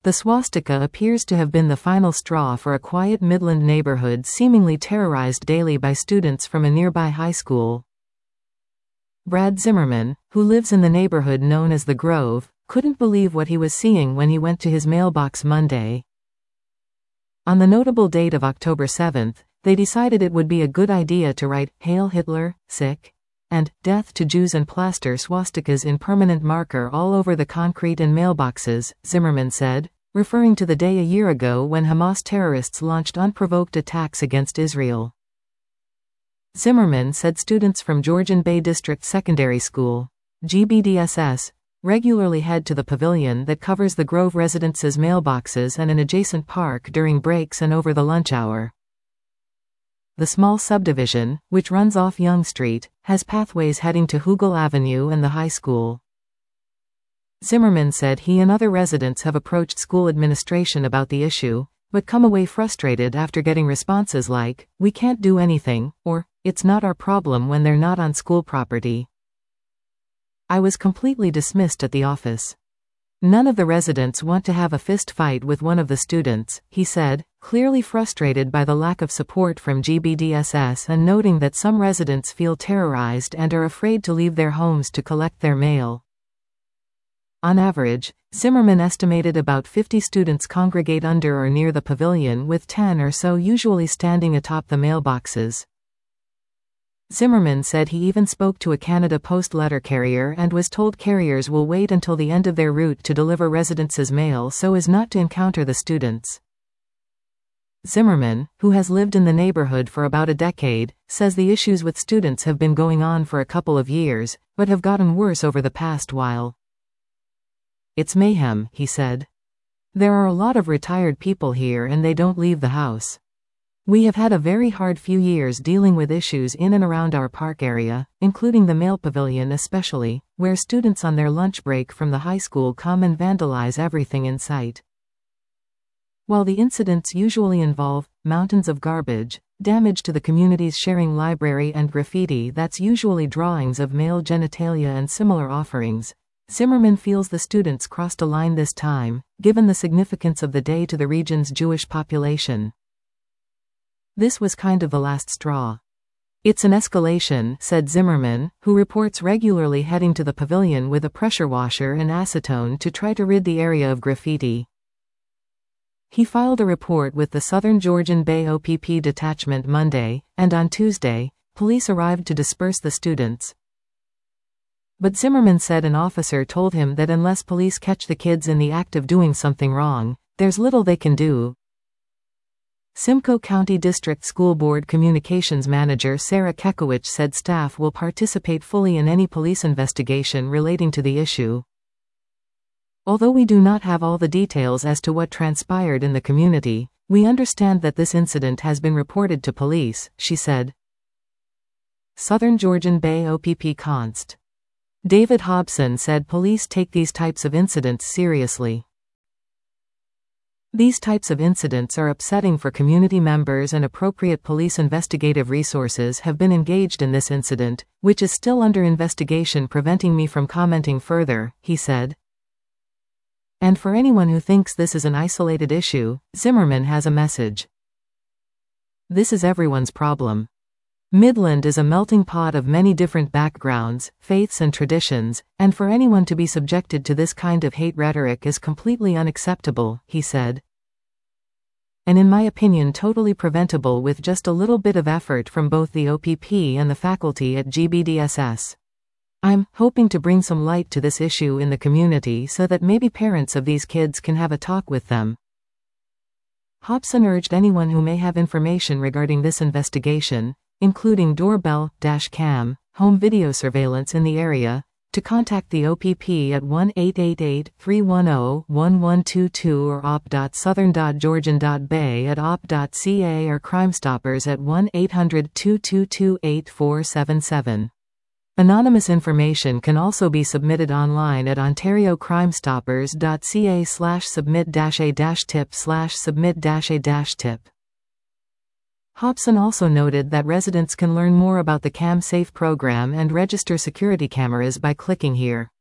The swastika appears to have been the final straw for a quiet Midland neighborhood seemingly terrorized daily by students from a nearby high school. Brad Zimmerman, who lives in the neighborhood known as the Grove, couldn't believe what he was seeing when he went to his mailbox Monday. On the notable date of October 7th, they decided it would be a good idea to write, "Hail Hitler, sick," and "Death to Jews" and plaster swastikas in permanent marker all over the concrete and mailboxes, Zimmerman said, referring to the day a year ago when Hamas terrorists launched unprovoked attacks against Israel. Zimmerman said students from Georgian Bay District Secondary School, GBDSS, regularly head to the pavilion that covers the Grove residences' mailboxes and an adjacent park during breaks and over the lunch hour. The small subdivision, which runs off Young Street, has pathways heading to Hugel Avenue and the high school. Zimmerman said he and other residents have approached school administration about the issue, but come away frustrated after getting responses like, "We can't do anything," or, "It's not our problem," when they're not on school property. "I was completely dismissed at the office. None of the residents want to have a fist fight with one of the students," he said, clearly frustrated by the lack of support from GBDSS and noting that some residents feel terrorized and are afraid to leave their homes to collect their mail. On average, Zimmerman estimated about 50 students congregate under or near the pavilion, with 10 or so usually standing atop the mailboxes. Zimmerman said he even spoke to a Canada Post letter carrier and was told carriers will wait until the end of their route to deliver residents' mail so as not to encounter the students. Zimmerman, who has lived in the neighborhood for about a decade, says the issues with students have been going on for a couple of years, but have gotten worse over the past while. "It's mayhem," he said. "There are a lot of retired people here and they don't leave the house. We have had a very hard few years dealing with issues in and around our park area, including the mail pavilion especially, where students on their lunch break from the high school come and vandalize everything in sight. While the incidents usually involve mountains of garbage, damage to the community's sharing library and graffiti that's usually drawings of male genitalia and similar offerings, Zimmerman feels the students crossed a line this time, given the significance of the day to the region's Jewish population. This was kind of the last straw. It's an escalation, said Zimmerman, who reports regularly heading to the pavilion with a pressure washer and acetone to try to rid the area of graffiti. He filed a report with the Southern Georgian Bay OPP detachment Monday, and on Tuesday, police arrived to disperse the students. But Zimmerman said an officer told him that unless police catch the kids in the act of doing something wrong, there's little they can do. Simcoe County District School Board Communications Manager Sarah Kekowicz said staff will participate fully in any police investigation relating to the issue. Although we do not have all the details as to what transpired in the community, we understand that this incident has been reported to police, she said. Southern Georgian Bay OPP Const. David Hobson said police take these types of incidents seriously. These types of incidents are upsetting for community members and appropriate police investigative resources have been engaged in this incident, which is still under investigation, preventing me from commenting further, he said. And for anyone who thinks this is an isolated issue, Zimmerman has a message. This is everyone's problem. Midland is a melting pot of many different backgrounds, faiths and traditions, and for anyone to be subjected to this kind of hate rhetoric is completely unacceptable, he said. And in my opinion totally preventable with just a little bit of effort from both the OPP and the faculty at GBDSS. I'm hoping to bring some light to this issue in the community so that maybe parents of these kids can have a talk with them. Hobson urged anyone who may have information regarding this investigation, including doorbell-cam, home video surveillance in the area, to contact the OPP at 1-888-310-1122 or op.southern.georgian.bay at op.ca or Crimestoppers at 1-800-222-8477. Anonymous information can also be submitted online at ontariocrimestoppers.ca/submit-a-tip/submit-a-tip. Hobson also noted that residents can learn more about the CamSafe program and register security cameras by clicking here.